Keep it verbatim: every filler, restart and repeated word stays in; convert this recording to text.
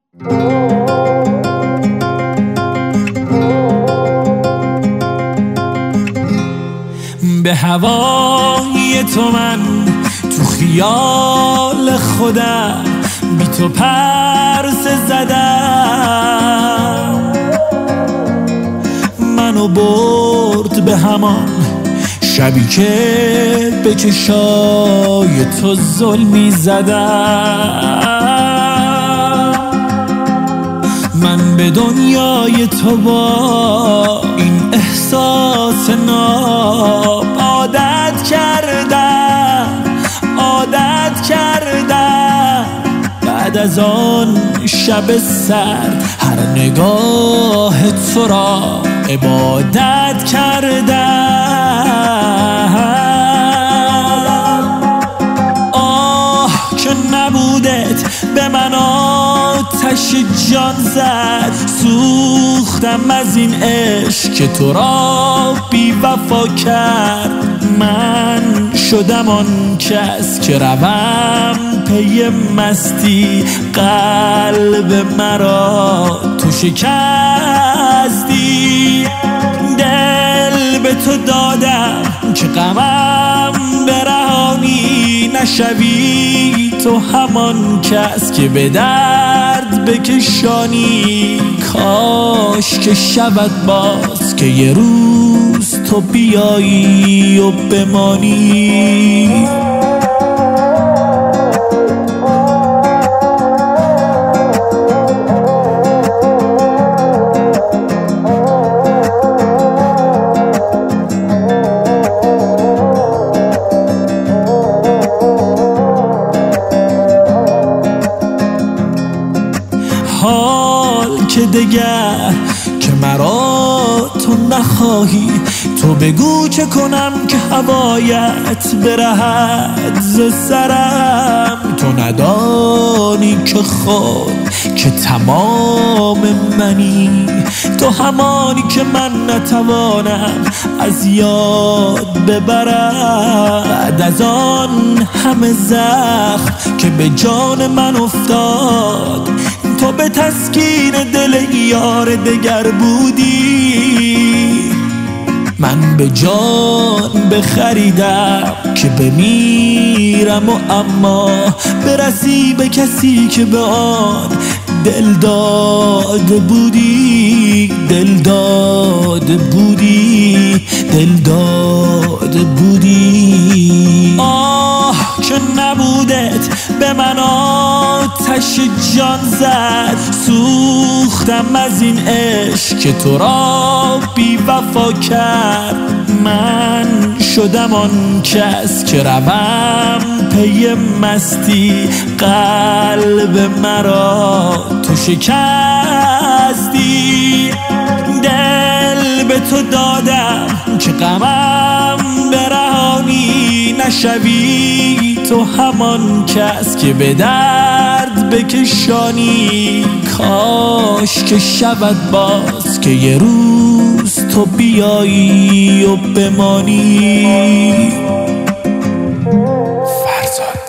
به هوای تو من تو خیال خودم بی تو پرسه زدم، منو برد به همان شبی که به چشای تو ظلمی زدم. من به دنیای تو با این احساس ناب عادت کردم عادت کردم. بعد از آن شب سرد هر نگاه تو را عبادت کردم. آه که نبودت به من آتش جان زد، سوختم از این عشق که تو را بی وفا کرد. من شدم آن کس که روم پی مستی، قلب مرا تو شکستی. دل به تو دادم که غمم برهانی، نشوی تو همان کس که به درد بکشانی. کاش که شود باز که یه روز تو بیایی و بمانی. حال که دگر که مرا تو نخواهی، تو بگو چه کنم که هوایت برهد ز سرم. تو ندانی که خود که تمام منی، تو همانی که من نتوانم از یاد ببرم. بعد از آن همه زخم که به جان من افتاد، تو به تسکین دل یار دگر بودی. من به جان بخریدم که بمیرم و اما برسی به کسی که به آن دل داده بودی. دل داده بودی دل داده بودی. آه که نبودت به من آتش جان زد، سوختم از این عشق که تو را بی وفا کرد. من شدم آن کس که روم پی مستی، قلب مرا تو شکستی. دل به تو دادم که غمم برهانی، نشوی تو همان کس که به درد بکشانی. کاش که شود باز که یه روز تو بیایی و بمانی. فرزاد.